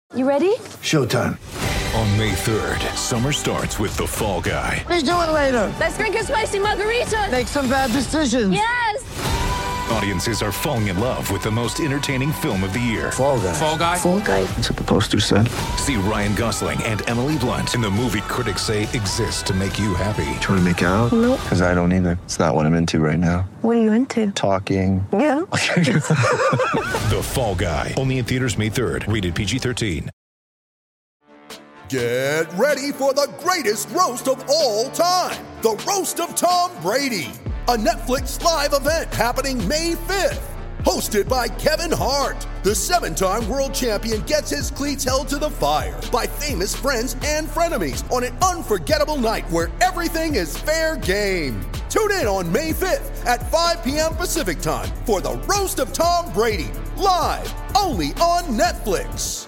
You ready? Showtime. On May 3rd, summer starts with The Fall Guy. Let's do it later. Let's drink a spicy margarita. Make some bad decisions. Yes! Audiences are falling in love with the most entertaining film of the year. Fall Guy. Fall Guy? Fall guy. That's what the poster said. See Ryan Gosling and Emily Blunt in the movie critics say exists to make you happy. Trying to make it out? Nope. Because I don't either. It's not what I'm into right now. What are you into? Talking. Yeah. The Fall Guy. Only in theaters May 3rd. Rated PG-13. Get ready for the greatest roast of all time. The Roast of Tom Brady. A Netflix live event happening May 5th. Hosted by Kevin Hart. The 7-time world champion gets his cleats held to the fire by famous friends and frenemies on an unforgettable night where everything is fair game. Tune in on May 5th at 5 p.m. Pacific time for the Roast of Tom Brady. Live only on Netflix.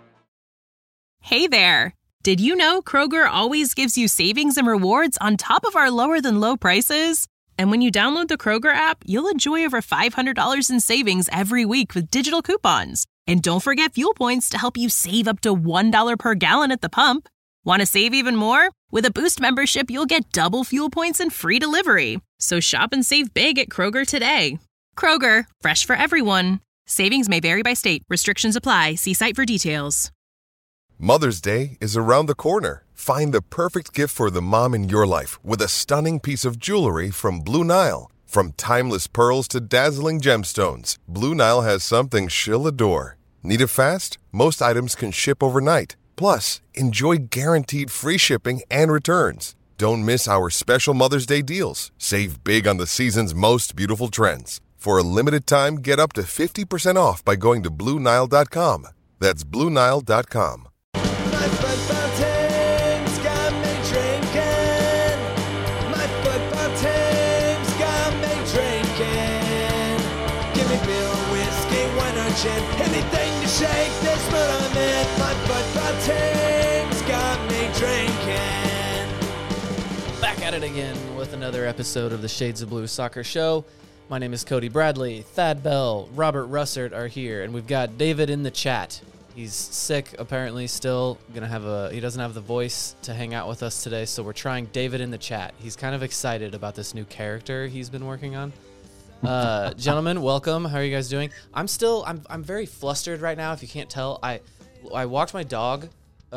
Hey there! Did you know Kroger always gives you savings and rewards on top of our lower-than-low prices? And when you download the Kroger app, you'll enjoy over $500 in savings every week with digital coupons. And don't forget fuel points to help you save up to $1 per gallon at the pump. Want to save even more? With a Boost membership, you'll get double fuel points and free delivery. So shop and save big at Kroger today. Kroger, fresh for everyone. Savings may vary by state. Restrictions apply. See site for details. Mother's Day is around the corner. Find the perfect gift for the mom in your life with a stunning piece of jewelry from Blue Nile. From timeless pearls to dazzling gemstones, Blue Nile has something she'll adore. Need it fast? Most items can ship overnight. Plus, enjoy guaranteed free shipping and returns. Don't miss our special Mother's Day deals. Save big on the season's most beautiful trends. For a limited time, get up to 50% off by going to BlueNile.com. That's BlueNile.com. My football team's got me drinking. My football team's got me drinking. Give me beer, whiskey, wine or gin. Anything to shake this mood I'm in. My football team's got me drinking. Back at it again with another episode of the Shades of Blue Soccer Show. My name is Cody Bradley. Thad Bell, Robert Russert are here, and we've got David in the chat. He's sick, apparently, still. He doesn't have the voice to hang out with us today, so we're trying David in the chat. He's kind of excited about this new character he's been working on. Gentlemen, welcome. How are you guys doing? I'm very flustered right now, if you can't tell. I walked my dog,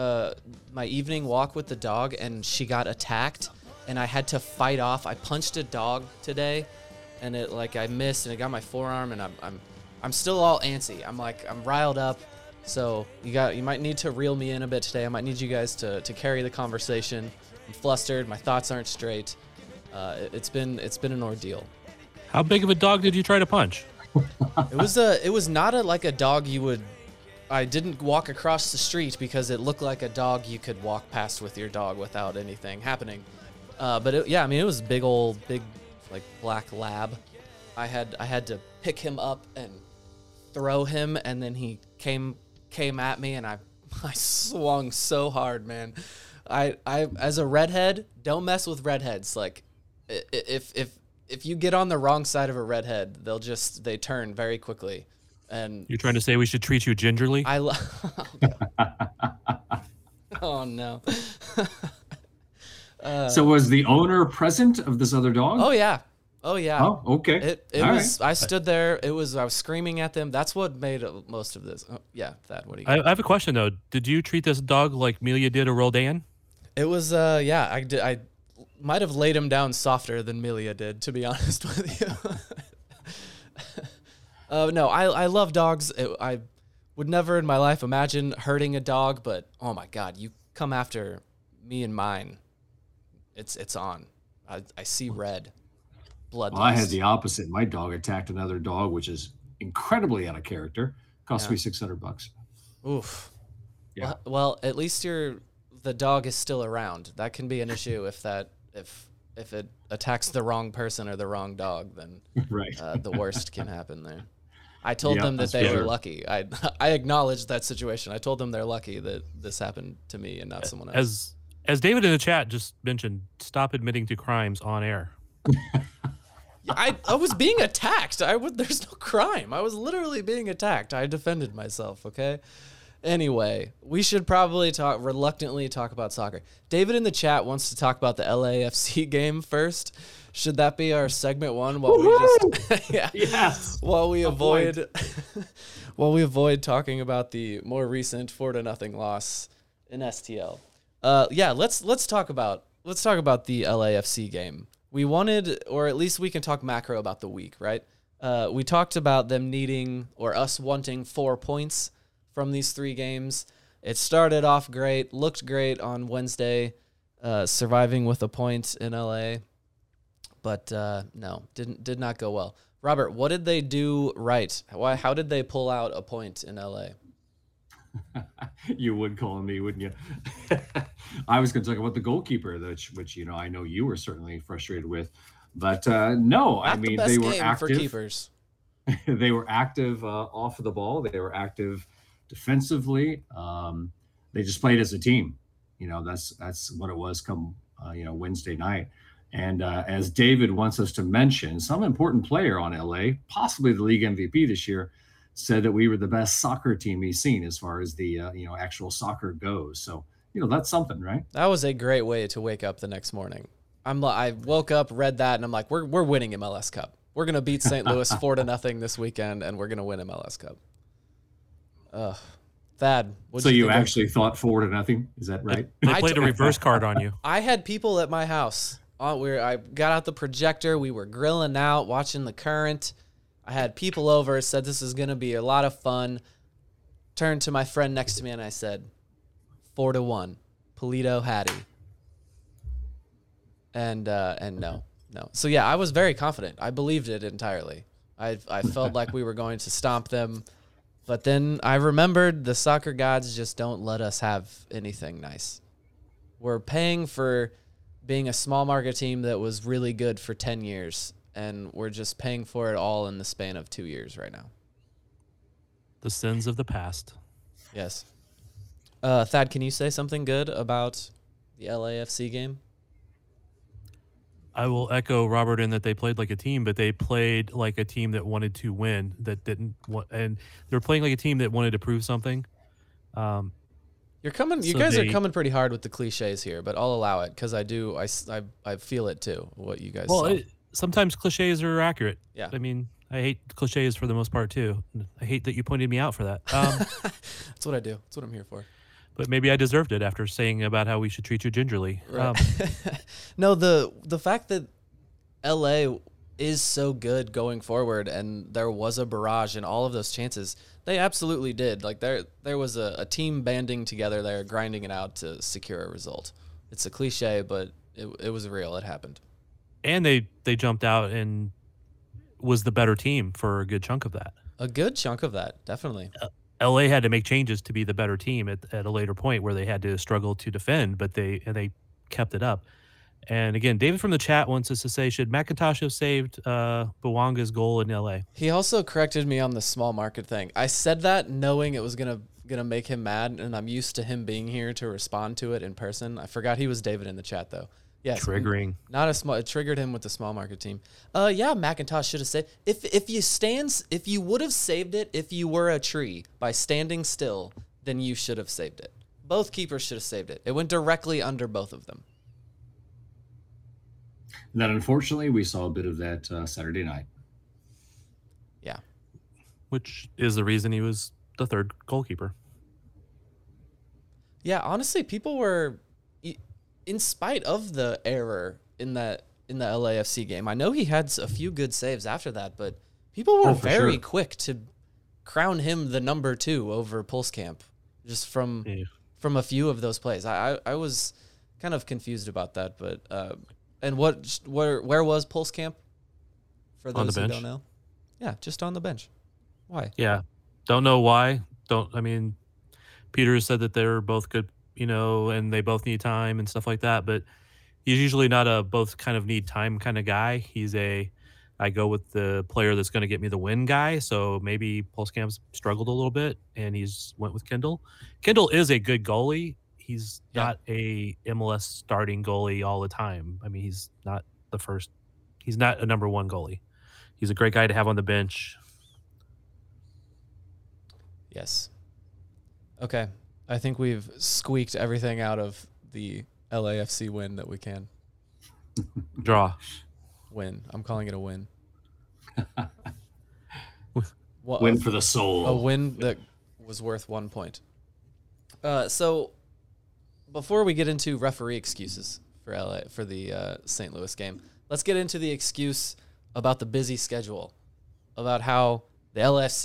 my evening walk with the dog, and she got attacked, and I had to fight off. I punched a dog today, and I missed, and it got my forearm, and I'm still all antsy. I'm riled up. So you might need to reel me in a bit today. I might need you guys to carry the conversation. I'm flustered. My thoughts aren't straight. It's been an ordeal. How big of a dog did you try to punch? It was not a dog you would. I didn't walk across the street because it looked like a dog you could walk past with your dog without anything happening. But it was big black lab. I had to pick him up and throw him, and then he came at me, and I swung so hard, man. I as a redhead, don't mess with redheads. Like, if you get on the wrong side of a redhead, they turn very quickly. And you're trying to say we should treat you gingerly? Oh no. So was the owner present of this other dog? Oh yeah. Oh, okay. It was. Right. I stood there. I was screaming at them. That's what made most of this. Oh, yeah, Thad, what do you got? I have a question, though. Did you treat this dog like Melia did or Roldan? It was, yeah, I did. I might have laid him down softer than Melia did, to be honest with you. No, I love dogs. I would never in my life imagine hurting a dog, but oh my God, you come after me and mine, it's on. I see red. Bloodlust. Well, I had the opposite. My dog attacked another dog, which is incredibly out of character. Cost me $600. Oof. Yeah. Well, at least the dog is still around. That can be an issue if it attacks the wrong person or the wrong dog, then right. The worst can happen there. I told them that they were lucky. I acknowledged that situation. I told them they're lucky that this happened to me and not someone else. As David in the chat just mentioned, stop admitting to crimes on air. I was being attacked. There's no crime. I was literally being attacked. I defended myself, okay? Anyway, we should probably reluctantly talk about soccer. David in the chat wants to talk about the LAFC game first. Should that be our segment one while we just Yes. while we avoid talking about the more recent 4-0 loss in STL? Let's talk about the LAFC game. We wanted, or at least we can talk macro about the week, right? We talked about them needing, or us wanting, 4 points from these 3 games. It started off great, looked great on Wednesday, surviving with a point in LA, but no, did not go well. Robert, what did they do right? How did they pull out a point in LA? You would call me, wouldn't you? I was going to talk about the goalkeeper, which I know you were certainly frustrated with, but no, I mean they were active for keepers. They were active off of the ball. They were active defensively. They just played as a team. That's what it was come Wednesday night. And as David wants us to mention, some important player on LA, possibly the league MVP this year, said that we were the best soccer team he's seen as far as the actual soccer goes. So that's something, right? That was a great way to wake up the next morning. I woke up, read that, and I'm like, we're winning MLS Cup. We're gonna beat St. Louis 4-0 this weekend, and we're gonna win MLS Cup. Thad. So you actually thought 4-0? Is that right? They played a reverse card on you. I had people at my house. I got out the projector. We were grilling out, watching the Current. I had people over, said this is going to be a lot of fun. Turned to my friend next to me and I said, 4-1, Polito Hattie. And no. So yeah, I was very confident. I believed it entirely. I felt like we were going to stomp them. But then I remembered the soccer gods just don't let us have anything nice. We're paying for being a small market team that was really good for 10 years, and we're just paying for it all in the span of 2 years right now. The sins of the past. Yes. Thad, can you say something good about the LAFC game? I will echo Robert in that they played like a team, but they played like a team that wanted to win, that didn't want, and they're playing like a team that wanted to prove something. You guys are coming pretty hard with the cliches here, but I'll allow it because I feel it too. What you guys saw. Sometimes cliches are accurate. Yeah. I mean, I hate cliches for the most part too. I hate that you pointed me out for that. That's what I do. That's what I'm here for. But maybe I deserved it after saying about how we should treat you gingerly. Right. No, the fact that LA is so good going forward, and there was a barrage in all of those chances. They absolutely did. Like there was a team banding together there, grinding it out to secure a result. It's a cliche, but it was real. It happened. And they jumped out and was the better team for a good chunk of that. A good chunk of that, definitely. LA had to make changes to be the better team at a later point where they had to struggle to defend, but they kept it up. And again, David from the chat wants us to say, should McIntosh have saved Bouanga's goal in LA? He also corrected me on the small market thing. I said that knowing it was gonna make him mad, and I'm used to him being here to respond to it in person. I forgot he was David in the chat though. Yes, triggering. It triggered him with the small market team. Yeah, McIntosh should have saved. If you would have saved it if you were a tree by standing still, then you should have saved it. Both keepers should have saved it. It went directly under both of them. And then, unfortunately, we saw a bit of that Saturday night. Yeah. Which is the reason he was the third goalkeeper. Yeah, honestly, people were, in spite of the error in the LAFC game, I know he had a few good saves after that, but people were very quick to crown him the number 2 over Pulskamp, just from a few of those plays. I was kind of confused about that, but... And where was Pulskamp? For those who don't know, yeah, just on the bench. Why? Yeah, don't know why. Peter said that they're both good, and they both need time and stuff like that. But he's usually not a both kind of need time kind of guy. He's I go with the player that's going to get me the win guy. So maybe Pulskamp's struggled a little bit, and he's went with Kendall. Kendall is a good goalie. He's not a MLS starting goalie all the time. I mean, he's not he's not a number 1 goalie. He's a great guy to have on the bench. Yes. Okay. I think we've squeaked everything out of the LAFC win that we can. Draw. Win. I'm calling it a win. Win for the soul. A win that was worth 1 point. So before we get into referee excuses for the St. Louis game, let's get into the excuse about the busy schedule, about how the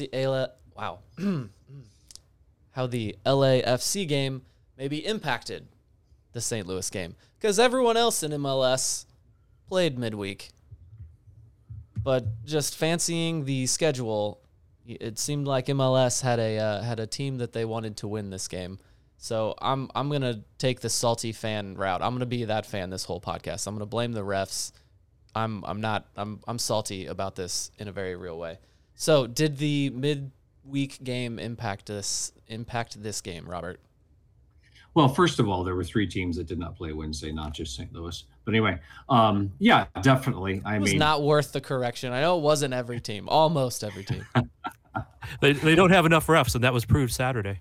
how the LAFC game maybe impacted the St. Louis game, because everyone else in MLS played midweek, but just fancying the schedule, it seemed like MLS had a team that they wanted to win this game. So I'm gonna take the salty fan route. I'm gonna be that fan this whole podcast. I'm gonna blame the refs. I'm salty about this in a very real way. So did the midweek game impact this game, Robert? Well, first of all, there were 3 teams that did not play Wednesday, not just St. Louis. But anyway, yeah, definitely. It was not worth the correction. I know it wasn't every team, almost every team. They don't have enough refs, and that was proved Saturday.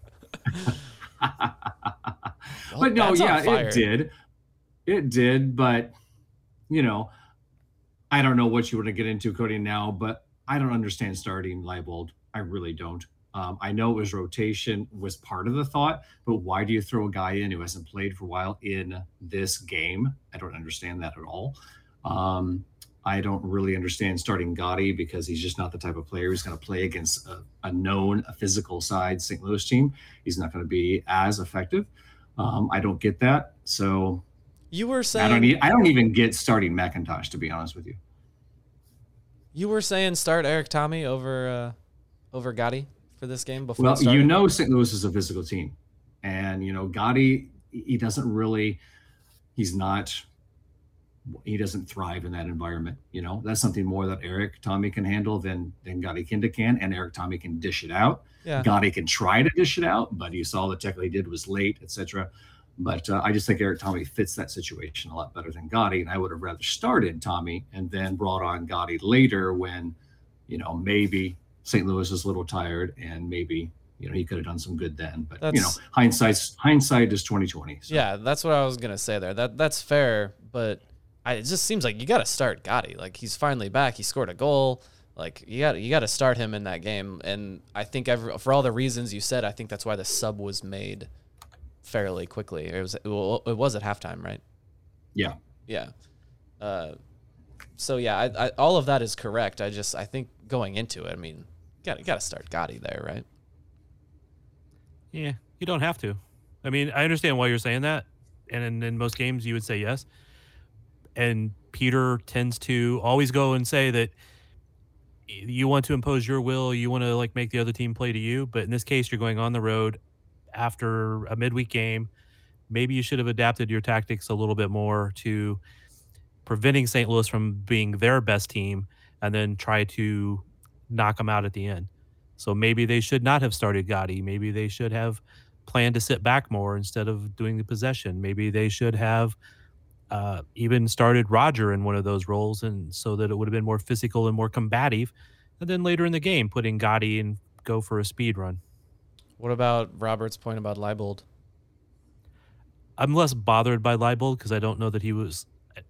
But no, yeah, it did. It did, but, you know, I don't know what you want to get into, Cody, now, but I don't understand starting Leibold. I really don't. I know it was rotation was part of the thought, but why do you throw a guy in who hasn't played for a while in this game? I don't understand that at all. I don't really understand starting Gotti because he's just not the type of player who's going to play against a physical side St. Louis team. He's not going to be as effective. I don't get that. So you were saying I don't even get starting McIntosh, to be honest with you. You were saying start Eric Tommy over Gotti for this game before. Well, you know, St. Louis is a physical team, and you know Gotti. He doesn't thrive in that environment. You know, that's something more that Eric Tommy can handle than Gotti Kinda can, and Eric Tommy can dish it out. Yeah. Gotti can try to dish it out, but you saw the tackle he did was late, etc. But I just think Eric Tommy fits that situation a lot better than Gotti, and I would have rather started Tommy and then brought on Gotti later when, you know, maybe St. Louis is a little tired and maybe, you know, he could have done some good then. But you know, hindsight is 2020. So. Yeah, that's what I was gonna say there. That's fair, but it just seems like you got to start Gotti. Like he's finally back. He scored a goal. Like you got to start him in that game. And I think for all the reasons you said, I think that's why the sub was made fairly quickly. It was at halftime, right? Yeah. Yeah. So yeah, I all of that is correct. I think going into it, I mean, you got to start Gotti there, right? Yeah, you don't have to. I mean, I understand why you're saying that, and in most games you would say yes. And Peter tends to always go and say that you want to impose your will, you want to like make the other team play to you. But in this case, you're going on the road after a midweek game. Maybe you should have adapted your tactics a little bit more to preventing St. Louis from being their best team and then try to knock them out at the end. So maybe they should not have started Gotti. Maybe they should have planned to sit back more instead of doing the possession. Maybe they should have even started Roger in one of those roles, and so that it would have been more physical and more combative. And then later in the game, putting Gotti and go for a speed run. What about Robert's point about Leibold? I'm less bothered by Leibold because I don't know that he was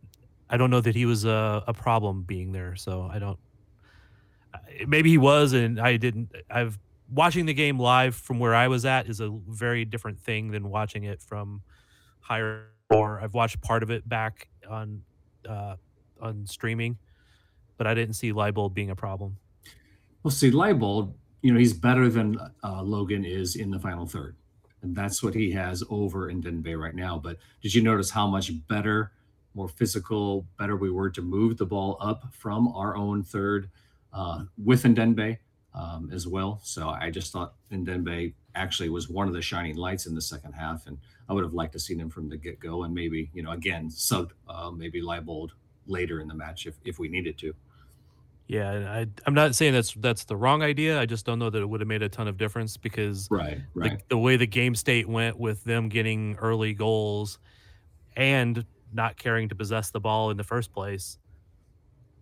a problem being there. So I don't. Maybe he was, and I didn't. Watching the game live from where I was at is a very different thing than watching it from higher. Or I've watched part of it back on streaming, but I didn't see Leibold being a problem. Well, see, Leibold, you know, he's better than Logan is in the final third, and that's what he has over in Denbe right now. But did you notice how much better, more physical, better we were to move the ball up from our own third with Ndenbe as well? So I just thought Ndenbe actually was one of the shining lights in the second half, and I would have liked to seen him from the get-go, and maybe, you know, again, sub maybe Leibold later in the match if we needed to. Yeah, I'm not saying that's the wrong idea. I just don't know that it would have made a ton of difference because right. The way the game state went with them getting early goals and not caring to possess the ball in the first place,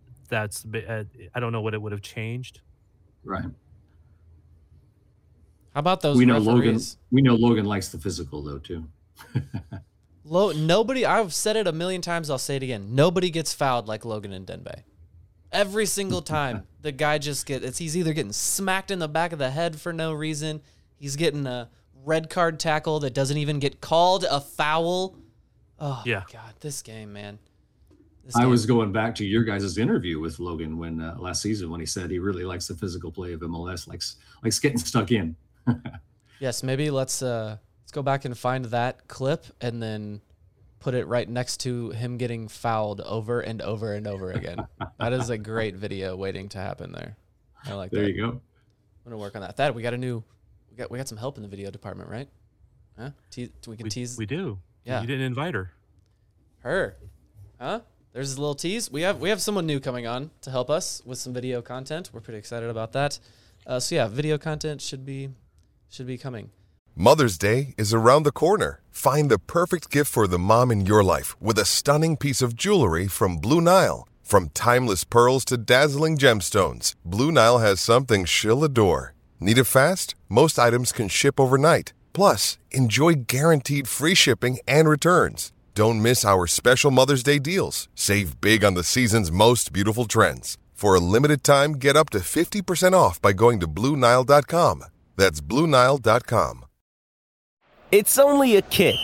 I don't know what it would have changed. Right. How about those We know referees? Logan likes the physical though too. Nobody, I've said it a million times, I'll say it again. Nobody gets fouled like Logan Ndenbe. Every single time, the guy just he's either getting smacked in the back of the head for no reason, he's getting a red card tackle that doesn't even get called a foul. Oh, Yeah. God, this game, man. I was going back to your guys' interview with Logan when last season when he said he really likes the physical play of MLS, likes getting stuck in. Yes, maybe let's go back and find that clip and then put it right next to him getting fouled over and over and over again. That is a great video waiting to happen there. I like that. There you go. I'm gonna work on that. Thad, we got some help in the video department, right? Huh? We can tease. We do. Yeah. You didn't invite her. Her. Huh? There's a little tease. We have someone new coming on to help us with some video content. We're pretty excited about that. So yeah, video content should be coming. Mother's Day is around the corner. Find the perfect gift for the mom in your life with a stunning piece of jewelry from Blue Nile. From timeless pearls to dazzling gemstones, Blue Nile has something she'll adore. Need it fast? Most items can ship overnight. Plus, enjoy guaranteed free shipping and returns. Don't miss our special Mother's Day deals. Save big on the season's most beautiful trends. For a limited time, get up to 50% off by going to BlueNile.com. That's BlueNile.com. It's only a kick,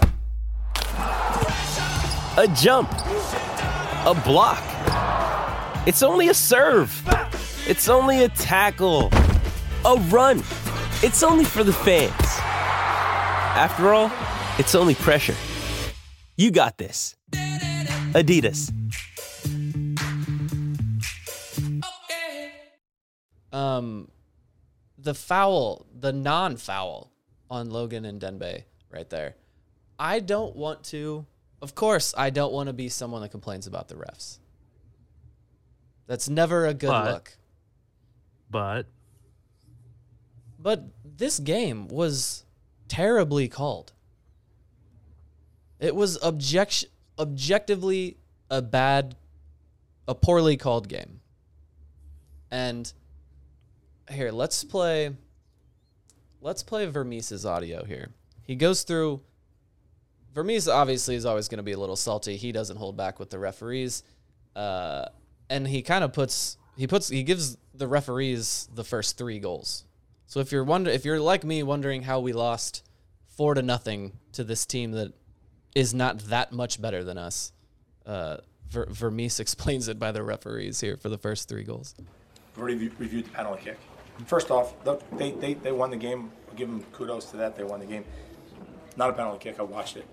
a jump, a block. It's only a serve. It's only a tackle, a run. It's only for the fans. After all, it's only pressure. You got this. Adidas. The non-foul on Logan and Ndenbe right there. Of course, I don't want to be someone that complains about the refs. That's never a good look. But this game was terribly called. It was objectively a poorly called game. And here, let's play Vermees's audio here. He goes through. Vermees obviously is always going to be a little salty. He doesn't hold back with the referees, and he kind of gives the referees the first 3 goals. So if you're like me wondering how we lost 4-0 to this team that is not that much better than us, Vermees explains it by the referees here for the first 3 goals. I've already reviewed the penalty kick. First off, they won the game. I'll give them kudos to that. They won the game. Not a penalty kick. I watched it.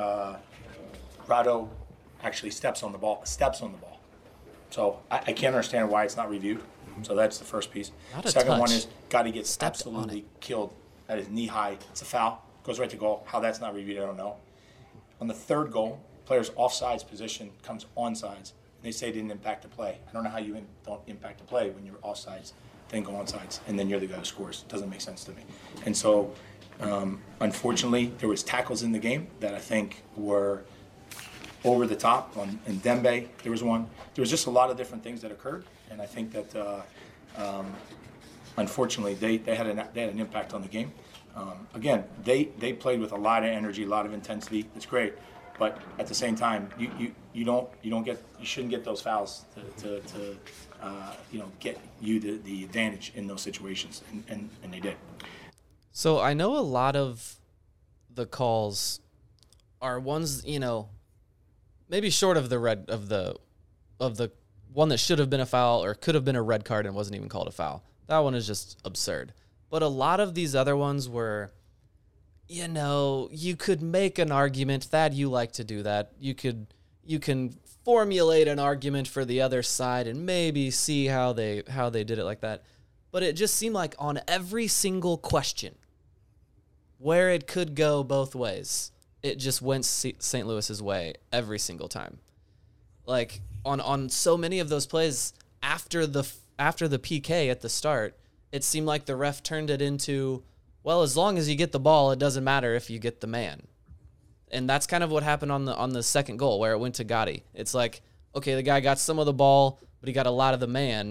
Rado actually steps on the ball. So I can't understand why it's not reviewed. So that's the first piece. Second one is Gotti gets absolutely killed at his knee high. It's a foul. Goes right to goal. How that's not reviewed, I don't know. On the third goal, player's offsides position comes onsides. They say it didn't impact the play. I don't know how you don't impact the play when you're offsides, then go onsides, and then you're the guy who scores. It doesn't make sense to me. And so, unfortunately, there was tackles in the game that I think were over the top. In Ndenbe, there was one. There was just a lot of different things that occurred, and I think that, unfortunately, they had an impact on the game. Again, they played with a lot of energy, a lot of intensity. It's great. But at the same time, you shouldn't get those fouls to get you the advantage in those situations, and they did. So I know a lot of the calls are ones, maybe short of the one that should have been a foul or could have been a red card and wasn't even called a foul. That one is just absurd. But a lot of these other ones were, you could make an argument that you like to do that. You can formulate an argument for the other side and maybe see how they did it like that. But it just seemed like on every single question where it could go both ways, it just went St. Louis's way every single time. Like on so many of those plays after the PK at the start, it seemed like the ref turned it into, well, as long as you get the ball, it doesn't matter if you get the man. And that's kind of what happened on the second goal where it went to Gotti. It's like, okay, the guy got some of the ball, but he got a lot of the man.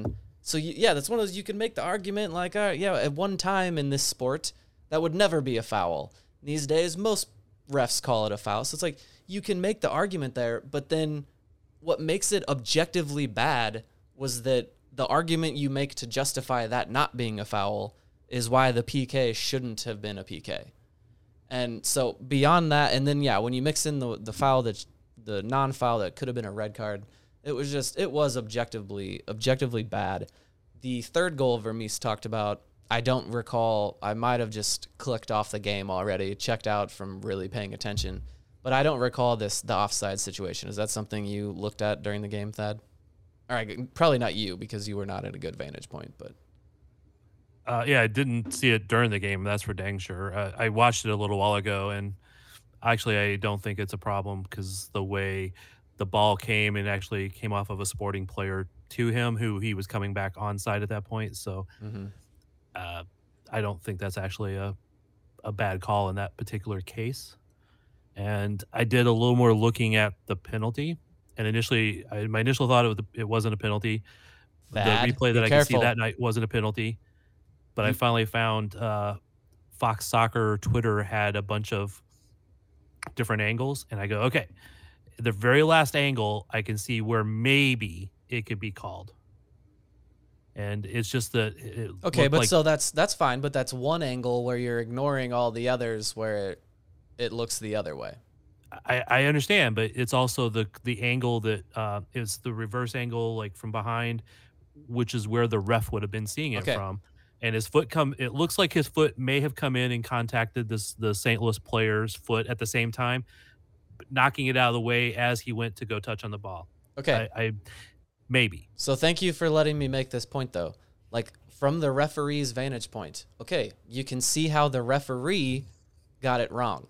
So yeah, that's one of those, you can make the argument like, at one time in this sport, that would never be a foul. These days, most refs call it a foul. So it's like, you can make the argument there, but then what makes it objectively bad was that the argument you make to justify that not being a foul is why the PK shouldn't have been a PK. And so beyond that, and then, when you mix in the foul, the non-foul that could have been a red card, it was objectively bad. The third goal Vermees talked about, I don't recall. I might have just clicked off the game already, checked out from really paying attention. But I don't recall the offside situation. Is that something you looked at during the game, Thad? All right, probably not you because you were not at a good vantage point. But I didn't see it during the game. That's for dang sure. I watched it a little while ago, and actually I don't think it's a problem because the way the ball came and actually came off of a Sporting player to him, who he was coming back onside at that point. So I don't think that's actually a bad call in that particular case. And I did a little more looking at the penalty. And initially, my initial thought it wasn't a penalty. Thad, the replay that I could see that night wasn't a penalty. But I finally found Fox Soccer Twitter had a bunch of different angles. And I go, okay, the very last angle, I can see where maybe it could be called. And it's just that so that's fine, but that's one angle where you're ignoring all the others where it looks the other way. I understand, but it's also the angle that is the reverse angle, like from behind, which is where the ref would have been seeing it from. And his foot it looks like his foot may have come in and contacted the St. Louis player's foot at the same time, knocking it out of the way as he went to go touch on the ball. Okay. I maybe. So thank you for letting me make this point, though. Like, from the referee's vantage point, okay, you can see how the referee got it wrong.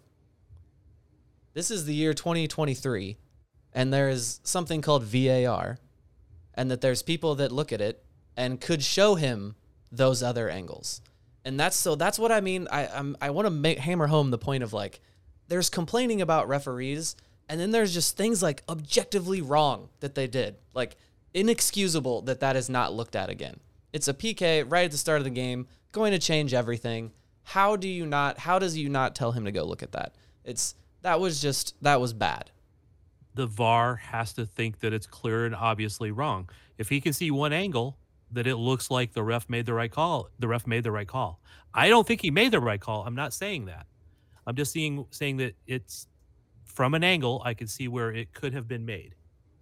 This is the year 2023, and there is something called VAR, and that there's people that look at it and could show him those other angles. And that's what I mean. I want to hammer home the point of, like, there's complaining about referees, and then there's just things like objectively wrong that they did. Like, inexcusable that is not looked at again. It's a PK right at the start of the game, going to change everything. How does you not tell him to go look at that? That was bad. The VAR has to think that it's clear and obviously wrong. If he can see one angle that it looks like the ref made the right call, the ref made the right call. I don't think he made the right call. I'm not saying that. I'm just saying that it's from an angle I could see where it could have been made.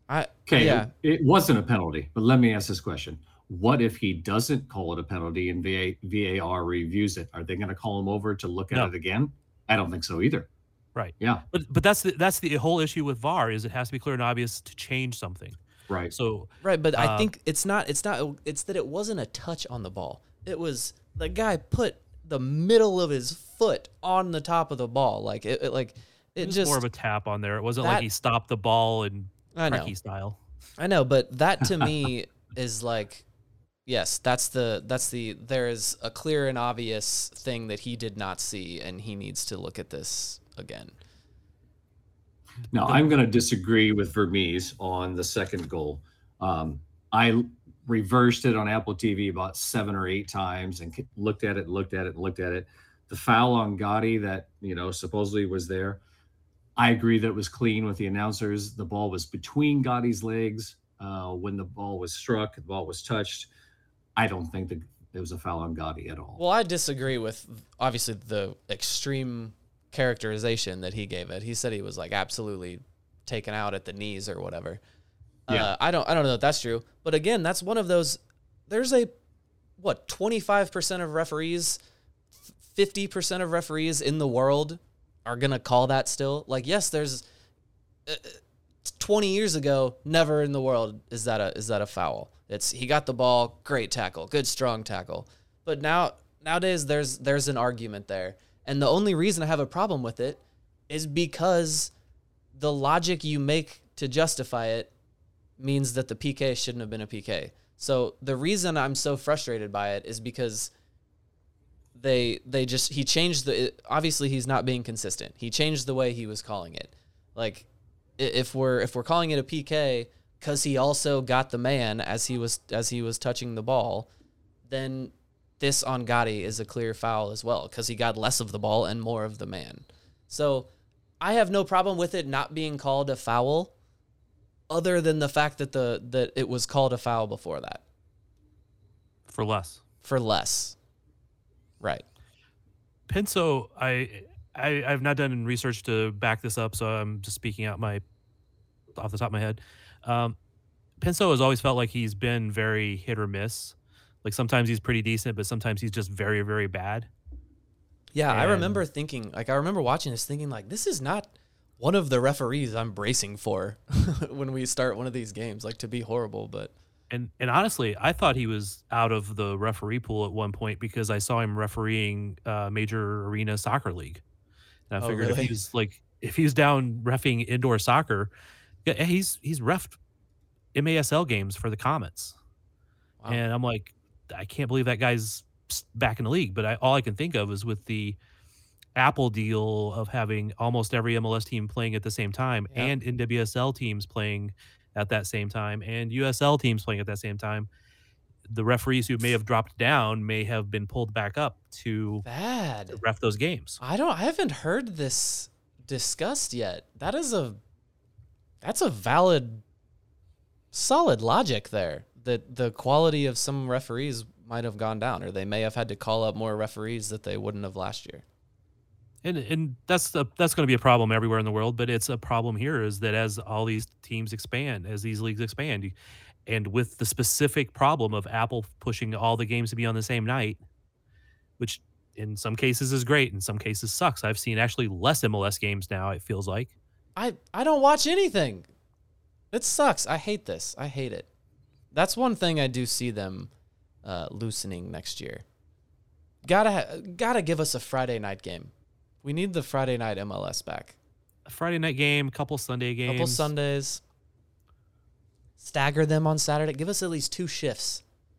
It wasn't a penalty, but let me ask this question. What if he doesn't call it a penalty and VAR reviews it? Are they going to call him over to look at it again? I don't think so either. Right. Yeah. But that's the whole issue with VAR is it has to be clear and obvious to change something. Right. So but I think it's that it wasn't a touch on the ball. It was the guy put the middle of his foot on the top of the ball. Like it was just more of a tap on there. It wasn't like he stopped the ball in Preki style. I know, but that to me is like, yes, there is a clear and obvious thing that he did not see, and he needs to look at this again. Now, I'm going to disagree with Vermees on the second goal. I reversed it on Apple TV about 7 or 8 times and looked at it. The foul on Gotti that, supposedly was there, I agree that it was clean with the announcers. The ball was between Gotti's legs when the ball was struck, the ball was touched. I don't think that there was a foul on Gotti at all. Well, I disagree with, obviously, the extreme characterization that he gave it. He said he was like absolutely taken out at the knees or whatever. Yeah. I don't know if that's true. But again, that's one of those, there's 25% of referees, 50% of referees in the world are going to call that still. Like, yes, there's 20 years ago, never in the world is that a foul. He got the ball, great tackle, good strong tackle. But nowadays there's an argument there. And the only reason I have a problem with it is because the logic you make to justify it means that the PK shouldn't have been a PK. So the reason I'm so frustrated by it is because he changed obviously he's not being consistent. He changed the way he was calling it. Like, if we're calling it a PK, because he also got the man as he was touching the ball, then this on Gotti is a clear foul as well because he got less of the ball and more of the man. So I have no problem with it not being called a foul, other than the fact that that it was called a foul before that. For less. Right. Pinso, I've not done research to back this up, so I'm just speaking out off the top of my head. Pinso has always felt like he's been very hit or miss. Like sometimes he's pretty decent, but sometimes he's just very, very bad. Yeah, I remember watching this thinking like, this is not one of the referees I'm bracing for when we start one of these games, like to be horrible. But and honestly, I thought he was out of the referee pool at one point because I saw him refereeing Major Arena Soccer League. And I figured really? if he's down reffing indoor soccer, yeah, he's reffed MASL games for the Comets. Wow. And I'm like, I can't believe that guy's back in the league. But all I can think of is with the Apple deal of having almost every MLS team playing at the same time, and NWSL teams playing at that same time, and USL teams playing at that same time, the referees who may have dropped down may have been pulled back up to ref those games. I haven't heard this discussed yet. That's a valid, solid logic there, that the quality of some referees might have gone down, or they may have had to call up more referees that they wouldn't have last year. And that's going to be a problem everywhere in the world, but it's a problem here is that as all these teams expand, as these leagues expand, and with the specific problem of Apple pushing all the games to be on the same night, which in some cases is great, in some cases sucks. I've seen actually less MLS games now, it feels like. I don't watch anything. It sucks. I hate this. I hate it. That's one thing I do see them loosening next year. Gotta give us a Friday night game. We need the Friday night MLS back. A Friday night game, a couple Sunday games. Couple Sundays. Stagger them on Saturday. Give us at least 2 shifts.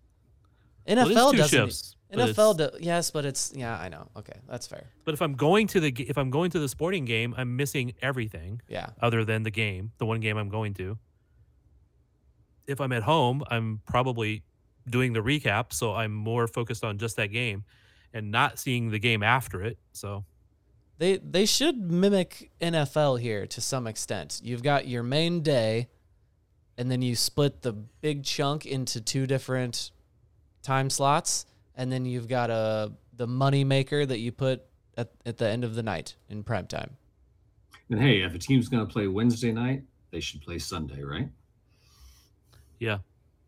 NFL doesn't. NFL yes, but it's I know. Okay, that's fair. But if I'm going to the sporting game, I'm missing everything. Yeah. Other than the one game I'm going to. If I'm at home, I'm probably doing the recap, so I'm more focused on just that game and not seeing the game after it. So They should mimic NFL here to some extent. You've got your main day, and then you split the big chunk into 2 different time slots, and then you've got the money maker that you put at the end of the night in prime time. And hey, if a team's going to play Wednesday night, they should play Sunday, right? Yeah,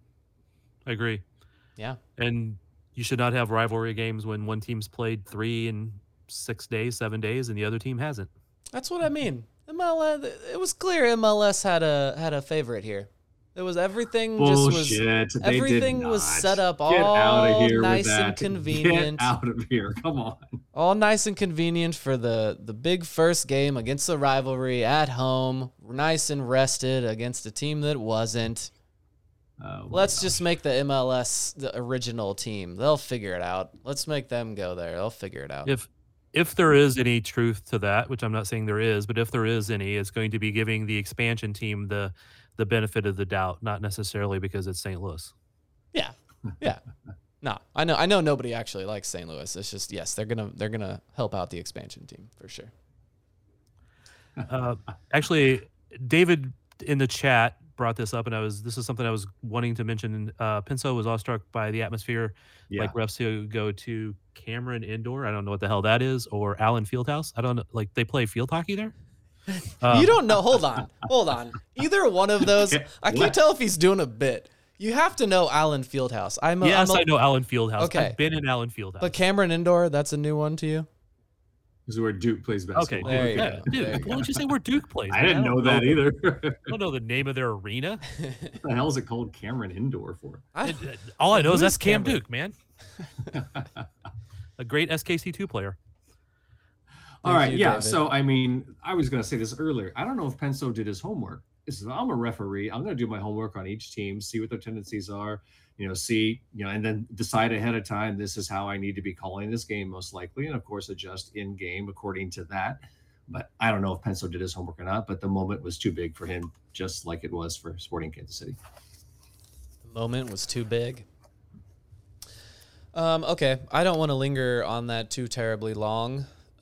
I agree. Yeah, and you should not have rivalry games when one team's played 3 and 6 days, 7 days, and the other team hasn't. That's what I mean. MLS, it was clear MLS had a favorite here. It was everything. Bullshit. Everything was set up all nice and convenient. Get out of here! Come on. All nice and convenient for the big first game against the rivalry at home. Nice and rested against a team that wasn't. Let's just make the MLS the original team. They'll figure it out. Let's make them go there. They'll figure it out. If there is any truth to that, which I'm not saying there is, but if there is any, it's going to be giving the expansion team the benefit of the doubt, not necessarily because it's St. Louis. Yeah. No, I know nobody actually likes St. Louis. It's just, yes, they're gonna help out the expansion team for sure. Actually, David in the chat brought this up, and this is something I was wanting to mention. Pinso was awestruck by the atmosphere, like refs who go to Cameron Indoor. I don't know what the hell that is, or Allen Fieldhouse. I don't know. Like they play field hockey there. You don't know. Hold on. Either one of those. I can't tell if he's doing a bit. You have to know Allen Fieldhouse. I know Allen Fieldhouse. Okay. I've been in Allen Fieldhouse. But Cameron Indoor, that's a new one to you? This is where Duke plays basketball. Okay, there you go. Dude, why don't you say where Duke plays? I didn't know that either. I don't know the name of their arena. What the hell is it called Cameron Indoor for? All I know is that's Cam Duke, man. A great SKC2 player. All right, yeah. David. So, I mean, I was going to say this earlier. I don't know if Pinso did his homework. I'm a referee. I'm going to do my homework on each team, see what their tendencies are, and then decide ahead of time, this is how I need to be calling this game most likely. And of course, adjust in game according to that. But I don't know if Penso did his homework or not, but the moment was too big for him, just like it was for Sporting Kansas City. The moment was too big. Okay, I don't want to linger on that too terribly long.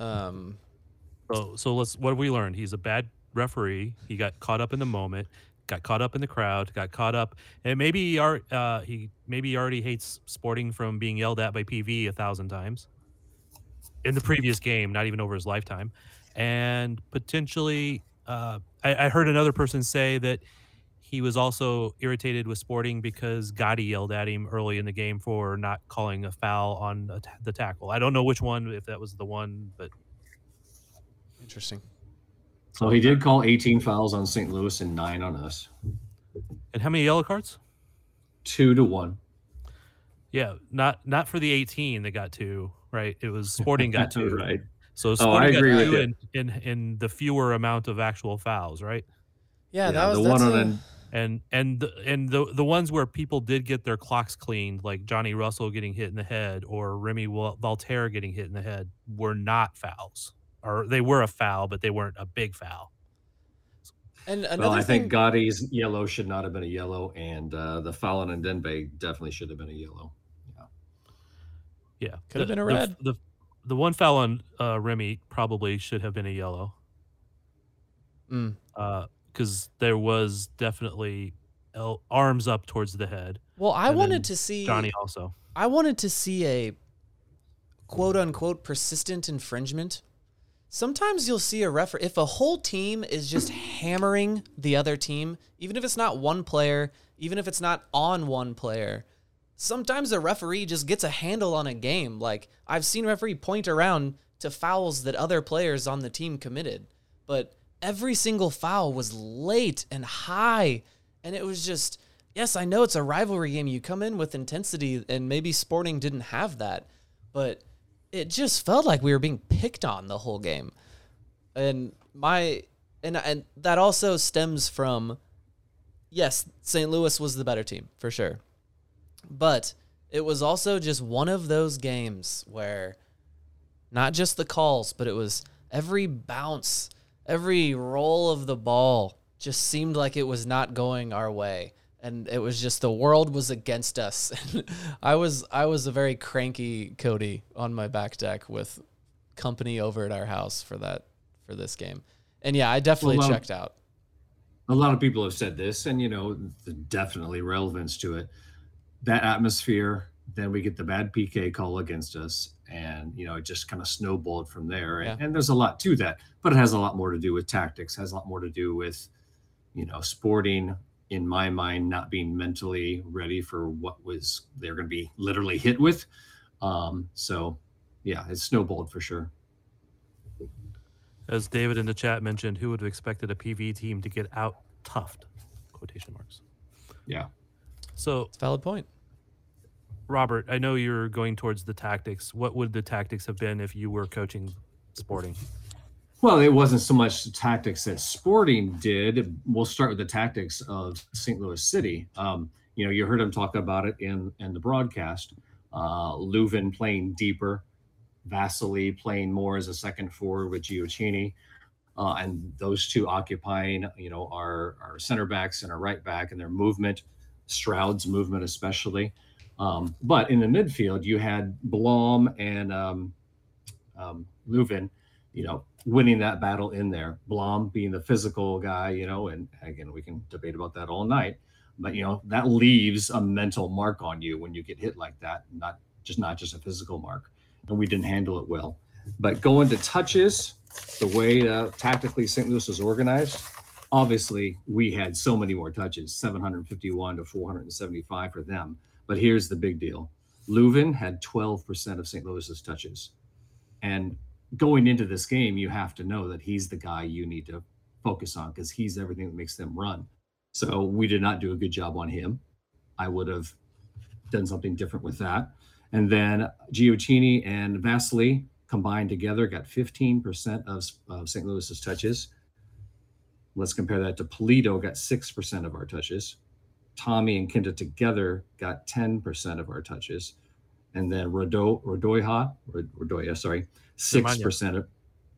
So what have we learned? He's a bad referee. He got caught up in the moment, got caught up in the crowd, got caught up, and maybe he already hates Sporting from being yelled at by PV 1,000 times in the previous game, not even over his lifetime. And potentially, I heard another person say that he was also irritated with Sporting because Gotti yelled at him early in the game for not calling a foul on the tackle. I don't know which one, if that was the one, but interesting. So he did call 18 fouls on St. Louis and 9 on us. And how many yellow cards? 2-1. Yeah, not for the 18 that got 2, right? It was Sporting got 2. Right. So I Sporting agree got with 2 in the fewer amount of actual fouls, right? Yeah, that was the one on and the ones where people did get their clocks cleaned, like Johnny Russell getting hit in the head or Remy Voltaire getting hit in the head, were not fouls. Or they were a foul, but they weren't a big foul. And I think Gotti's yellow should not have been a yellow, and the foul on Ndenbe definitely should have been a yellow. Yeah, could have been a red. The one foul on Remy probably should have been a yellow. Because there was definitely arms up towards the head. Well, I wanted to see Johnny also. I wanted to see a quote unquote persistent infringement. Sometimes you'll see a referee, if a whole team is just hammering the other team, even if it's not one player, even if it's not on one player, sometimes a referee just gets a handle on a game. Like, I've seen referee point around to fouls that other players on the team committed, but every single foul was late and high, and it was just, yes, I know it's a rivalry game. You come in with intensity, and maybe Sporting didn't have that, but it just felt like we were being picked on the whole game. And that also stems from, yes, St. Louis was the better team, for sure. But it was also just one of those games where not just the calls, but it was every bounce, every roll of the ball just seemed like it was not going our way. And it was just the world was against us. I was a very cranky Cody on my back deck with company over at our house for this game. And yeah, I definitely checked out. A lot of people have said this, and definitely relevance to it. That atmosphere, then we get the bad PK call against us, and it just kind of snowballed from there. Yeah. And there's a lot to that, but it has a lot more to do with tactics, has a lot more to do with Sporting, in my mind, not being mentally ready for what they're going to be literally hit with. So yeah, it snowballed for sure. As David in the chat mentioned, who would have expected a PV team to get out toughed? Quotation marks. Yeah. So it's a valid point. Robert, I know you're going towards the tactics. What would the tactics have been if you were coaching Sporting? Well, it wasn't so much the tactics that Sporting did. We'll start with the tactics of St. Louis City. You heard him talk about it in the broadcast. Leuven playing deeper, Vasily playing more as a second forward with Gioacchini, and those two occupying, our center backs and our right back and their movement, Stroud's movement especially. But in the midfield, you had Blom and Leuven, winning that battle in there. Blom being the physical guy, and again, we can debate about that all night, but that leaves a mental mark on you when you get hit like that, not just a physical mark. And we didn't handle it well. But going to touches, the way tactically St. Louis was organized, obviously we had so many more touches, 751 to 475 for them. But here's the big deal. Leuven had 12% of St. Louis's touches. And going into this game, you have to know that he's the guy you need to focus on because he's everything that makes them run. So we did not do a good job on him. I would have done something different with that. And then Gioacchini and Vasily combined together got 15% of St. Louis's touches. Let's compare that to Polito, got 6% of our touches. Tommy and Kinda together got 10% of our touches. And then Rodoya, 6%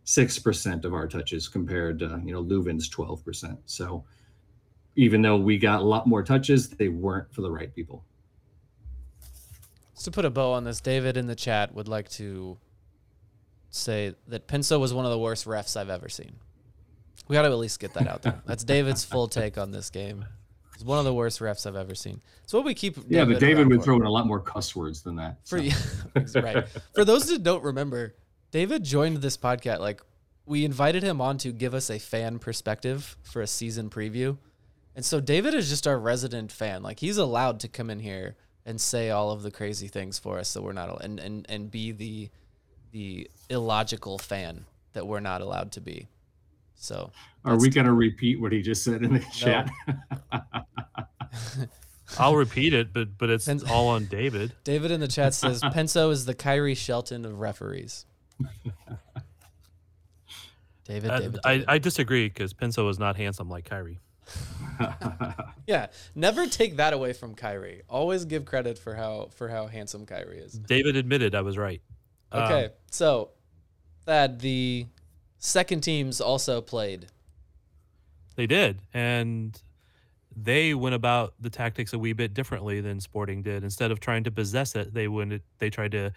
6% of our touches compared to, Leuven's 12%. So even though we got a lot more touches, they weren't for the right people. Just to put a bow on this, David in the chat would like to say that Pinso was one of the worst refs I've ever seen. We got to at least get that out there. That's David's full take on this game. It's one of the worst refs I've ever seen. It's what we keep. Yeah, but David would throw in a lot more cuss words than that. So. Right. For those who don't remember, David joined this podcast. Like, we invited him on to give us a fan perspective for a season preview. And so David is just our resident fan. Like, he's allowed to come in here and say all of the crazy things for us, so we're not and be the illogical fan that we're not allowed to be. So are we going to repeat what he just said in the chat? I'll repeat it, but it's all on David. David in the chat says Penso is the Kyrie Shelton of referees. David. I disagree because Penso is not handsome like Kyrie. Yeah, never take that away from Kyrie. Always give credit for how handsome Kyrie is. David admitted I was right. Okay, so Thad, the second teams also played. They did, and they went about the tactics a wee bit differently than Sporting did. Instead of trying to possess it, they tried to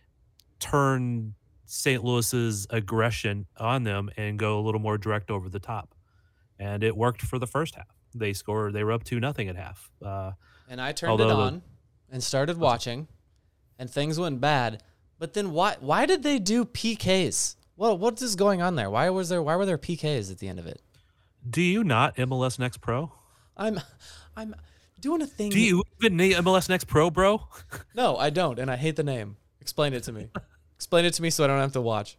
turn St. Louis's aggression on them and go a little more direct over the top. And it worked for the first half. They were up 2-0 at half. And I turned it on and started watching, and things went bad. But then why did they do PKs? Well, what is going on there? Why were there PKs at the end of it? Do you not MLS Next Pro? I'm doing a thing. Do you even need MLS Next Pro, bro? No, I don't, and I hate the name. Explain it to me. Explain it to me so I don't have to watch.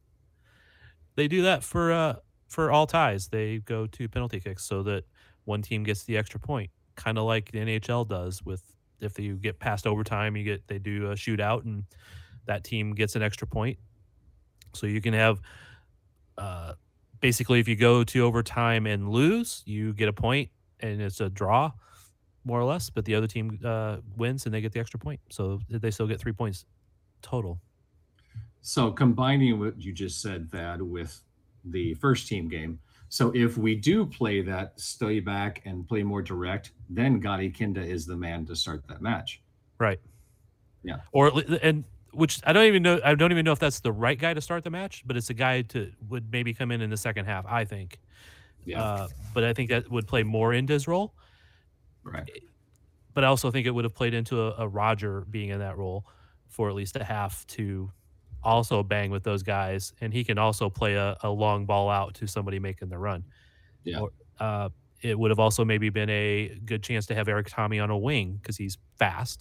They do that for all ties. They go to penalty kicks so that one team gets the extra point, kind of like the NHL does. With if you get past overtime, they do a shootout and that team gets an extra point. So you can have basically if you go to overtime and lose, you get a point and it's a draw, more or less. But the other team wins and they get the extra point, so they still get 3 points total. So combining what you just said, Thad, with the first team game. So if we do play that stay back and play more direct, then Gadi Kinda is the man to start that match. Right. Yeah. Which I don't even know if that's the right guy to start the match, but it's a guy would maybe come in the second half, I think. Yeah. But I think that would play more into his role. Right. But I also think it would have played into a Roger being in that role for at least a half to also bang with those guys, and he can also play a long ball out to somebody making the run. Yeah. Or, it would have also maybe been a good chance to have Eric Tommy on a wing because he's fast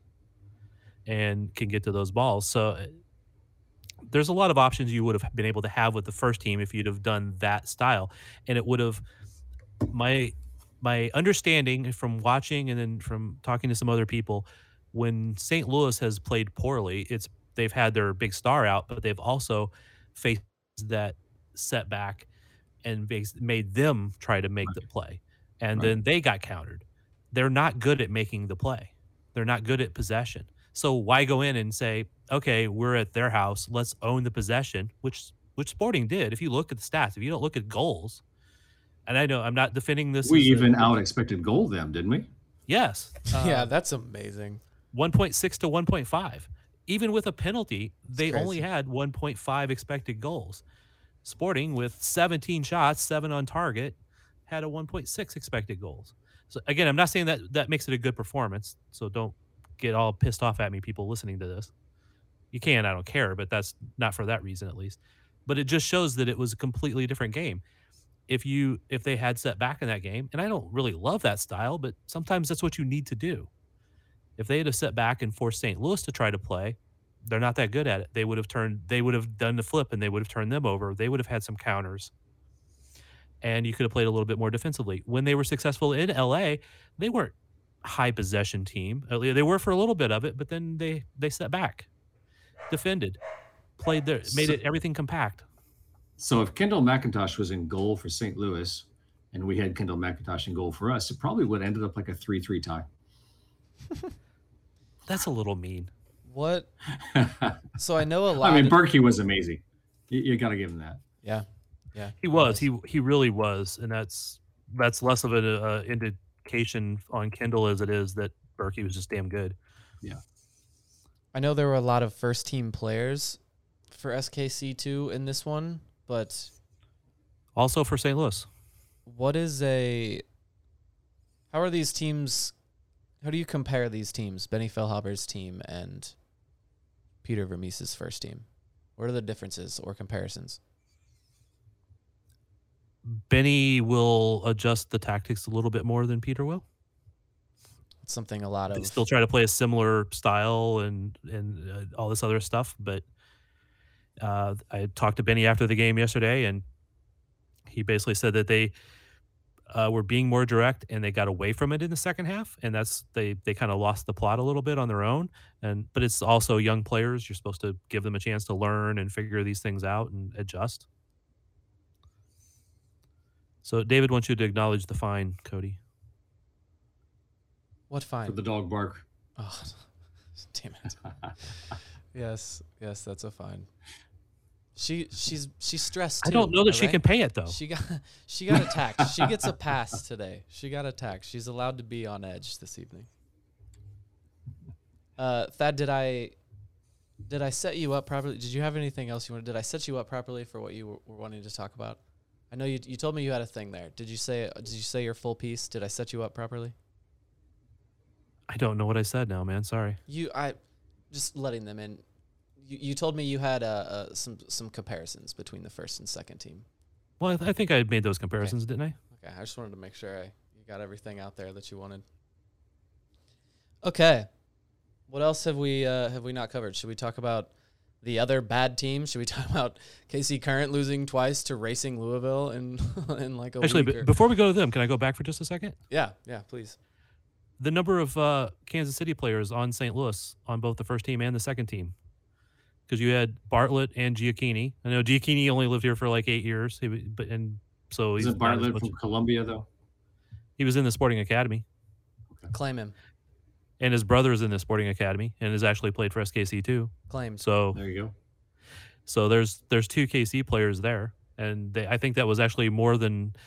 and can get to those balls. So there's a lot of options you would have been able to have with the first team if you'd have done that style. And it would have my understanding from watching and then from talking to some other people, when St. Louis has played poorly, they've had their big star out, but they've also faced that setback and made them try to make the play. And then they got countered. They're not good at making the play. They're not good at possession. So why go in and say, okay, we're at their house, let's own the possession, which Sporting did. If you look at the stats, if you don't look at goals, and I know I'm not defending this. We even out-expected goal them, didn't we? Yes. Yeah, that's amazing. 1.6 to 1.5. Even with a penalty, they only had 1.5 expected goals. Sporting, with 17 shots, 7 on target, had a 1.6 expected goals. So again, I'm not saying that makes it a good performance, so don't get all pissed off at me, people listening to this. You can, I don't care, but that's not for that reason at least. But it just shows that it was a completely different game. If they had set back in that game, and I don't really love that style, but sometimes that's what you need to do. If they had set back and forced St. Louis to try to play, they're not that good at it. They would have done the flip and they would have turned them over. They would have had some counters. And you could have played a little bit more defensively. When they were successful in LA, they weren't high possession team. They were for a little bit of it, but then they set back, defended, made it everything compact. So if Kendall McIntosh was in goal for St. Louis and we had Kendall McIntosh in goal for us, it probably would have ended up like a 3-3 tie. That's a little mean. What? So I know a lot. I mean, Berkey was amazing. You got to give him that. Yeah. Yeah. He was. He really was, and that's less of an indication on Kendall as it is that Berkey was just damn good. Yeah. I know there were a lot of first-team players for SKC2 in this one, but also for St. Louis. How are these teams? How do you compare these teams, Benny Feilhaber's team and Peter Vermeese's first team? What are the differences or comparisons? Benny will adjust the tactics a little bit more than Peter will. It's something a lot of... They still try to play a similar style and all this other stuff, but I talked to Benny after the game yesterday, and he basically said that they were being more direct and they got away from it in the second half, and they kind of lost the plot a little bit on their own. But it's also young players. You're supposed to give them a chance to learn and figure these things out and adjust. So David wants you to acknowledge the fine, Cody. What fine? For the dog bark. Oh, damn it. Yes, that's a fine. She's stressed too. I don't know that she can pay it though. She got attacked. She gets a pass today. She got attacked. She's allowed to be on edge this evening. Thad, did I set you up properly? Did you have anything else you wanted? Did I set you up properly for what you were wanting to talk about? I know you told me you had a thing there. Did you say your full piece? Did I set you up properly? I don't know what I said now, man. Sorry. I just letting them in. You told me you had some comparisons between the first and second team. Well, I think I made those comparisons, didn't I? Okay, I just wanted to make sure you got everything out there that you wanted. Okay, what else have we not covered? Should we talk about the other bad teams? Should we talk about KC Current losing twice to Racing Louisville in like a Actually, week? before we go to them, can I go back for just a second? Yeah, please. The number of Kansas City players on St. Louis on both the first team and the second team. Because you had Bartlett and Giacchini. I know Giacchini only lived here for like 8 years, Is it Bartlett from Columbia though? He was in the Sporting Academy. Okay. Claim him. And his brother is in the Sporting Academy and has actually played for SKC too. Claimed. So there you go. So there's two KC players there, and I think that was actually more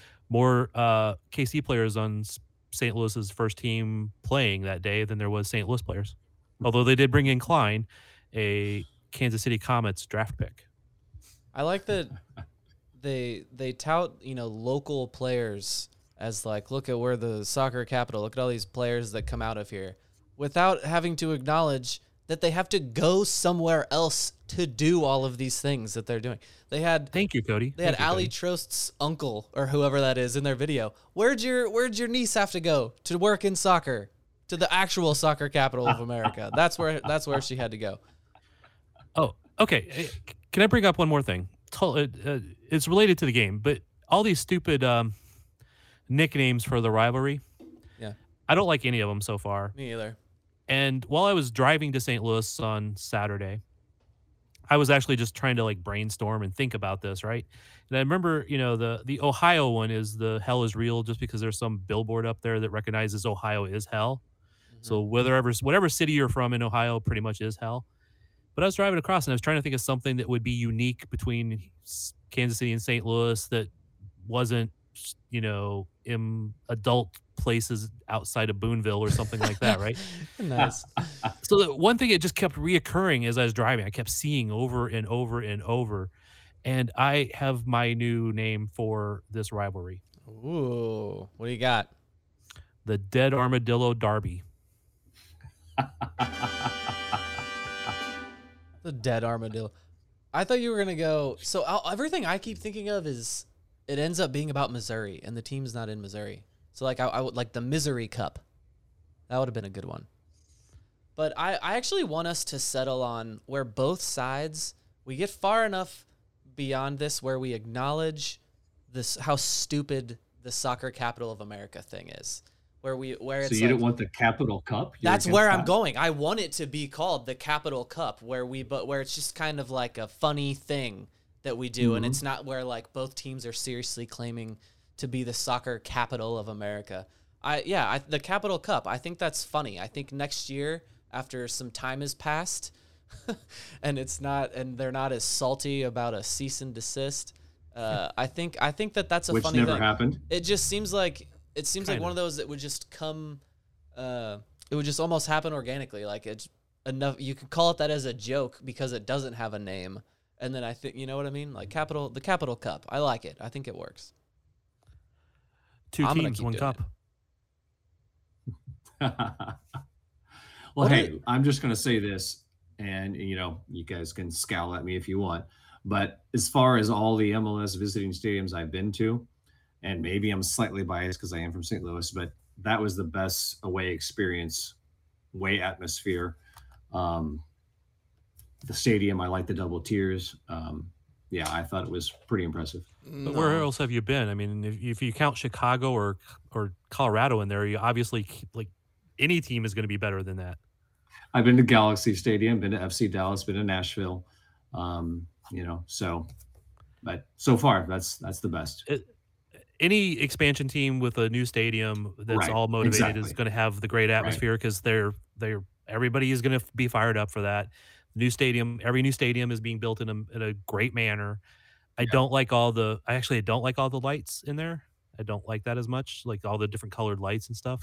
KC players on St. Louis's first team playing that day than there was St. Louis players. Although they did bring in Klein, a Kansas City Comets draft pick. I like that they tout, local players as like, look at where the soccer capital, look at all these players that come out of here, without having to acknowledge that they have to go somewhere else to do all of these things that they're doing. Thank you, Cody. They had Ali Trost's uncle or whoever that is in their video. Where'd your niece have to go to work in soccer? To the actual soccer capital of America. That's where she had to go. Oh, okay. Can I bring up one more thing? It's related to the game, but all these stupid nicknames for the rivalry. Yeah. I don't like any of them so far. Me either. And while I was driving to St. Louis on Saturday, I was actually just trying to like brainstorm and think about this, right? And I remember, the Ohio one is the hell is real just because there's some billboard up there that recognizes Ohio is hell. Mm-hmm. So whatever city you're from in Ohio pretty much is hell. But I was driving across and I was trying to think of something that would be unique between Kansas City and St. Louis that wasn't, in adult places outside of Boonville or something like that, right? Nice. So the one thing that just kept reoccurring as I was driving, I kept seeing over and over and over. And I have my new name for this rivalry. Ooh, what do you got? The Dead Armadillo Derby. The Dead Armadillo. I thought you were going to go... So everything I keep thinking of is... It ends up being about Missouri, and the team's not in Missouri. So I would like the Misery Cup. That would have been a good one. But I actually want us to settle on where both sides... We get far enough beyond this where we acknowledge this how stupid the soccer capital of America thing is. Where it's so you don't want the Capital Cup? That's where I'm going. I want it to be called the Capital Cup, where it's just kind of like a funny thing that we do, and it's not where like both teams are seriously claiming to be the soccer capital of America. The Capital Cup. I think that's funny. I think next year, after some time has passed, and they're not as salty about a cease and desist. I think that's a Which funny never thing. happened. It just seems like one of those that would just come. It would just almost happen organically. Like it's enough. You could call it that as a joke because it doesn't have a name. And then I think, you know what I mean? Like the Capital Cup. I like it. I think it works. 2 teams, 1 cup. Well, hey, I'm just going to say this, and you guys can scowl at me if you want, but as far as all the MLS visiting stadiums I've been to, and maybe I'm slightly biased because I am from St. Louis, but that was the best away experience, away atmosphere. The stadium, I like the double tiers. Yeah, I thought it was pretty impressive. But where else have you been? I mean, if you count Chicago or Colorado in there, you obviously, like, any team is going to be better than that. I've been to Galaxy Stadium, been to FC Dallas, been to Nashville. But so far that's the best. Any expansion team with a new stadium that's all motivated is going to have the great atmosphere because everybody is going to be fired up for that. Every new stadium is being built in a great manner. I don't like all the lights in there. I don't like that as much, like all the different colored lights and stuff.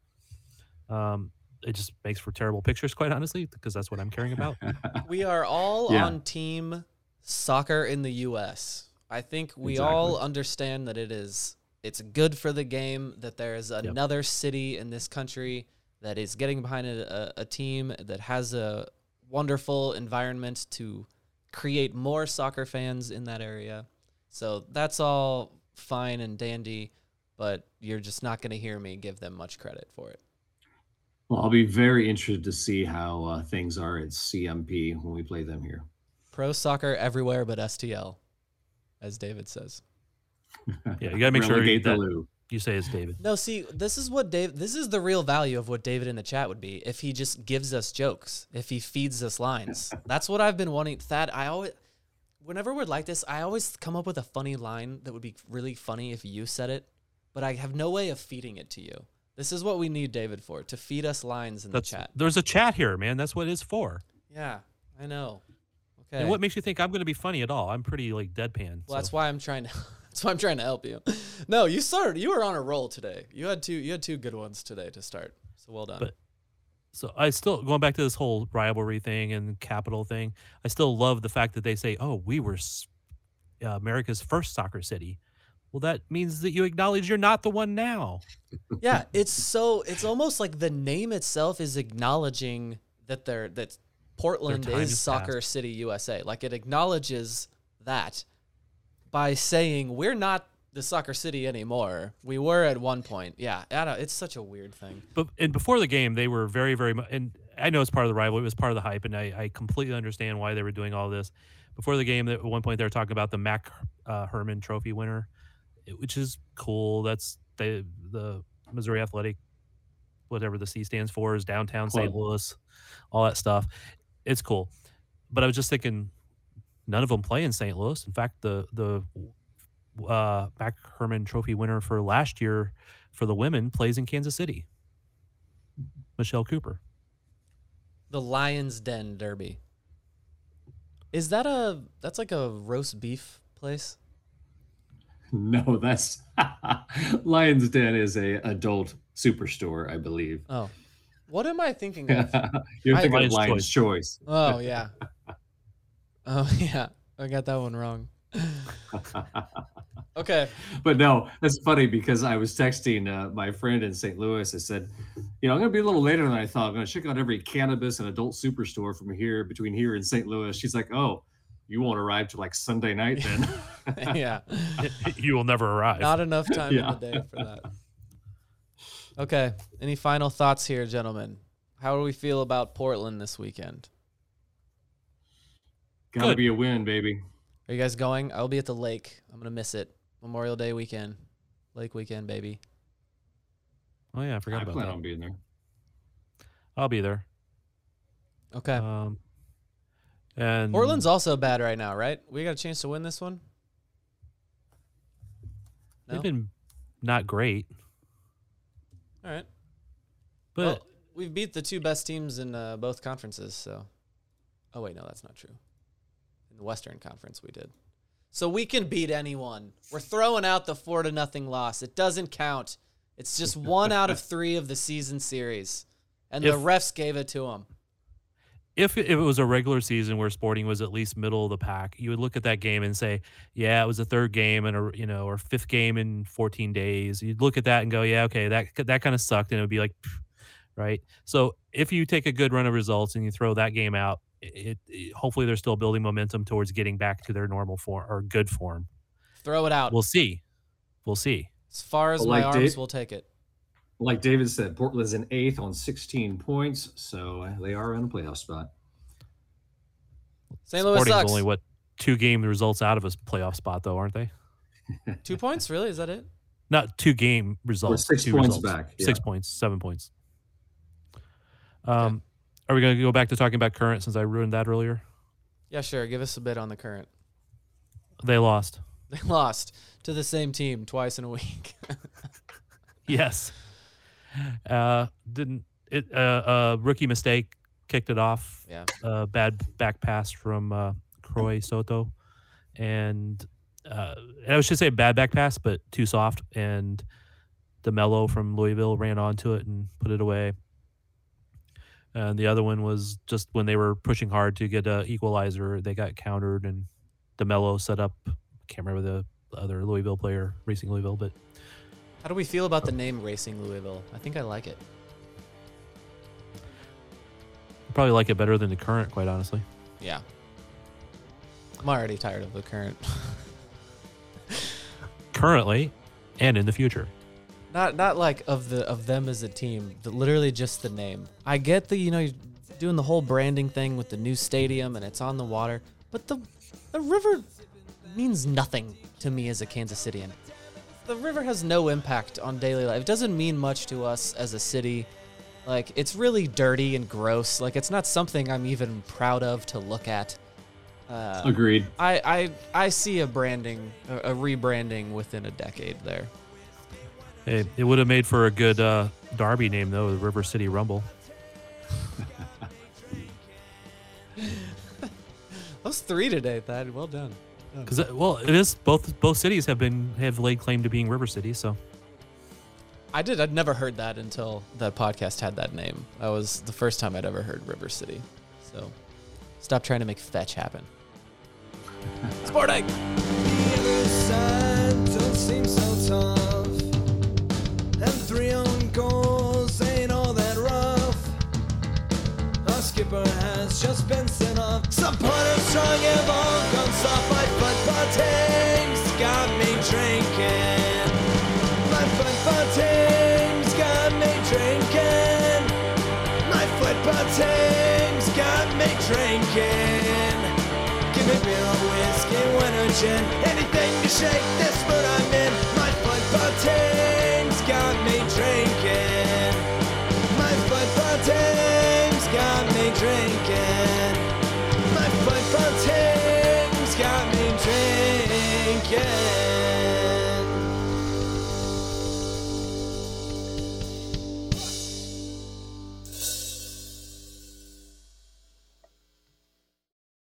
It just makes for terrible pictures, quite honestly, because that's what I'm caring about. We are all on team soccer in the U.S. I think we all understand that it's good for the game, that there is another city in this country that is getting behind a team that has a wonderful environment to create more soccer fans in that area. So that's all fine and dandy, but you're just not going to hear me give them much credit for it. Well, I'll be very interested to see how things are at CMP when we play them here. Pro soccer everywhere but STL, as David says. Yeah, you got to make sure that you say it's David. No, see, this is the real value of what David in the chat would be if he just gives us jokes, if he feeds us lines. That's what I've been wanting. Thad, whenever we're like this, I always come up with a funny line that would be really funny if you said it, but I have no way of feeding it to you. This is what we need David for, to feed us lines in the chat. There's a chat here, man. That's what it's for. Yeah, I know. Okay. And what makes you think I'm going to be funny at all? I'm pretty deadpan. Well, that's why I'm trying to. That's why I'm trying to help you. No, you were on a roll today. You had two good ones today to start. So well done. So I still, going back to this whole rivalry thing and capital thing, I still love the fact that they say, "Oh, we were America's first soccer city." Well, that means that you acknowledge you're not the one now. Yeah, it's almost like the name itself is acknowledging that Portland is Soccer City, USA. Like it acknowledges that by saying we're not the Soccer City anymore. We were at one point. Yeah, it's such a weird thing. And before the game, they were very, very much, and I know it's part of the rivalry. It was part of the hype, and I completely understand why they were doing all this. Before the game, at one point, they were talking about the Mac Herman Trophy winner, which is cool. That's the Missouri Athletic, whatever the C stands for, is downtown St. Louis, all that stuff. It's cool. But I was just thinking, none of them play in St. Louis. In fact, the Mac Herman Trophy winner for last year for the women plays in Kansas City. Michelle Cooper. The Lions Den Derby. Is that's like a roast beef place? No, that's Lions Den is a adult superstore, I believe. Oh, what am I thinking of? You're thinking of Lion's Choice. Oh yeah. Oh yeah, I got that one wrong. Okay. But no, that's funny because I was texting my friend in St. Louis. I said, I'm going to be a little later than I thought. I'm going to check out every cannabis and adult superstore between here and St. Louis. She's like, oh, you won't arrive till like Sunday night then. Yeah. You will never arrive. Not enough time in the day for that. Okay. Any final thoughts here, gentlemen? How do we feel about Portland this weekend? Gotta be a win, baby. Are you guys going? I'll be at the lake. I'm going to miss it. Memorial Day weekend. Lake weekend, baby. Oh, yeah. I forgot about that. I plan on being there. I'll be there. Okay. And Portland's also bad right now, right? We got a chance to win this one? No? They've been not great. All right. But well, we've beat the two best teams in both conferences, so Oh, wait, no, that's not true. In the Western Conference, we did. So we can beat anyone. We're throwing out the 4-0 loss. It doesn't count. It's just 1 out of 3 of the season series. And the refs gave it to them. If it was a regular season where Sporting was at least middle of the pack, you would look at that game and say, yeah, it was a third game and or fifth game in 14 days. You'd look at that and go, yeah, okay, that kind of sucked, and it would be like, right? So if you take a good run of results and you throw that game out, it hopefully they're still building momentum towards getting back to their normal form or good form. Throw it out. We'll see. As far as my arms will take it. Like David said, Portland's in 8th on 16 points, so they are in a playoff spot. St. Louis Sporting's sucks. only 2 game results out of a playoff spot, though, aren't they? 2 points? Really? Is that it? Not 2 game results. We're 6 points back. Yeah. 6 points, 7 points. Are we going to go back to talking about Current since I ruined that earlier? Yeah, sure. Give us a bit on the Current. They lost. They lost to the same team twice in a week. Yes. Rookie mistake kicked it off. Yeah. Bad back pass from Croy Soto, and I should say bad back pass, but too soft. And DeMello from Louisville ran onto it and put it away. And the other one was just when they were pushing hard to get an equalizer, they got countered, and DeMello set up. Can't remember the other Louisville player, Racing Louisville, but. How do we feel about the name Racing Louisville? I think I like it. I probably like it better than the Current, quite honestly. Yeah. I'm already tired of the Current. Currently and in the future. Not like of them as a team, but literally just the name. I get the, you're doing the whole branding thing with the new stadium and it's on the water, but the river means nothing to me as a Kansas Cityan. The river has no impact on daily life. It doesn't mean much to us as a city. Like, it's really dirty and gross. Like, it's not something I'm even proud of to look at. Agreed. I see a rebranding within a decade there. Hey, it would have made for a good derby name, though, the River City Rumble. Those 3 today, Thad. Well done. Because it is both cities have laid claim to being River City. So I'd never heard that until that podcast had that name. That was the first time I'd ever heard River City. So stop trying to make fetch happen. Sporting. The other side don't seem so tough, and 3 own goals ain't all that rough. Our skipper has just been sent off. Supporters strong have all gone soft. My football team's got me drinking. My football team's got me drinking. My football team's got me drinking. Give me beer or whiskey, wine or gin, anything to shake this mood I'm in. My football team's got me drinking. My football team's got me drinking. My football team's got me drinking.